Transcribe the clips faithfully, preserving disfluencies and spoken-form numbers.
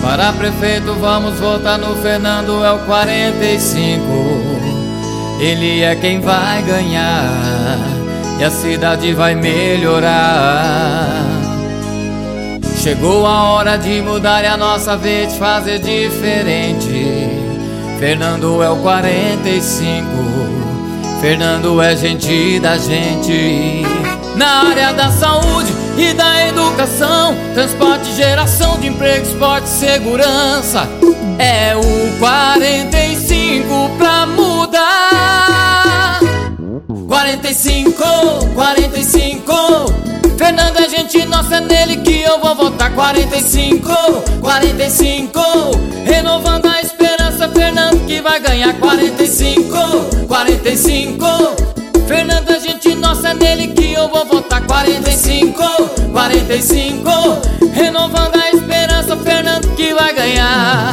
Para prefeito vamos votar no Fernando, é o quarenta e cinco. Ele é quem vai ganhar e a cidade vai melhorar. Chegou a hora de mudar e a nossa vez de fazer diferente. Fernando é o quarenta e cinco. Fernando é gente da gente. Na área da saúde e da educação, transporte, geração de emprego, esporte e segurança. É o quarenta e cinco pra mudar. Quarenta e cinco, quarenta e cinco. Fernando é gente nossa, é nele que eu vou votar. Quarenta e cinco, quarenta e cinco. Renovando a esperança, Fernando que vai ganhar. Quarenta e cinco, quarenta e cinco. Fernando é gente nossa, é nele que eu vou votar. Quarenta e cinco, quarenta e cinco. Renovando a esperança, Fernando que vai ganhar.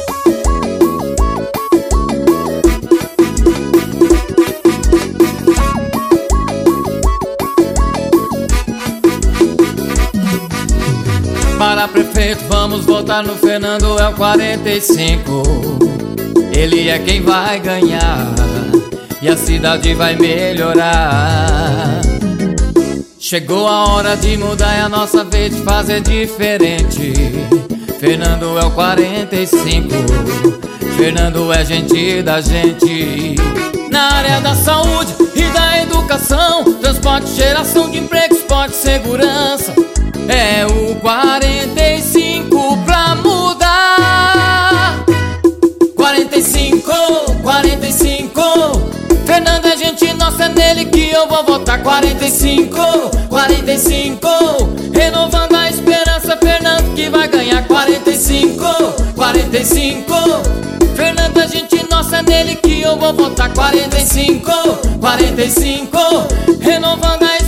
Para prefeito vamos votar no Fernando, é o quarenta e cinco. Ele é quem vai ganhar e a cidade vai melhorar. Chegou a hora de mudar e a nossa vez de fazer diferente. Fernando é o quarenta e cinco. Fernando é gente da gente. Na área da saúde e da educação, transporte, geração de emprego, esporte e segurança. É o quarenta e cinco pra mudar. Quarenta e cinco, quarenta e cinco. Fernando é gente nossa, é nele que eu vou votar. Quarenta e cinco, quarenta e cinco. Renovando a esperança, Fernando que vai ganhar. Quarenta e cinco, quarenta e cinco. Fernando é gente nossa, é nele que eu vou votar. Quarenta e cinco, quarenta e cinco. Renovando a